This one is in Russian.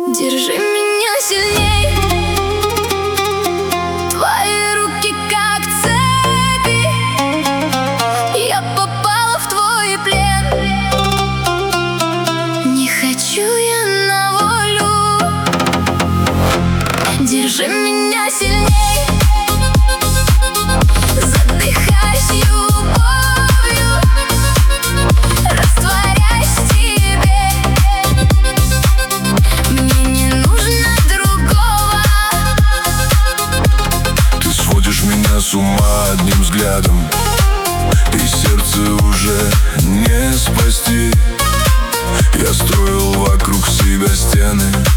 Держи меня сильней. Твои руки как цепи. Я попала в твой плен. Не хочу я на волю. Держи меня сильней. Задыхаюсь любовью, растворяюсь в тебе. Мне не нужно другого. Ты сводишь меня с ума одним взглядом, и сердце уже не спасти. Я строил вокруг себя стены,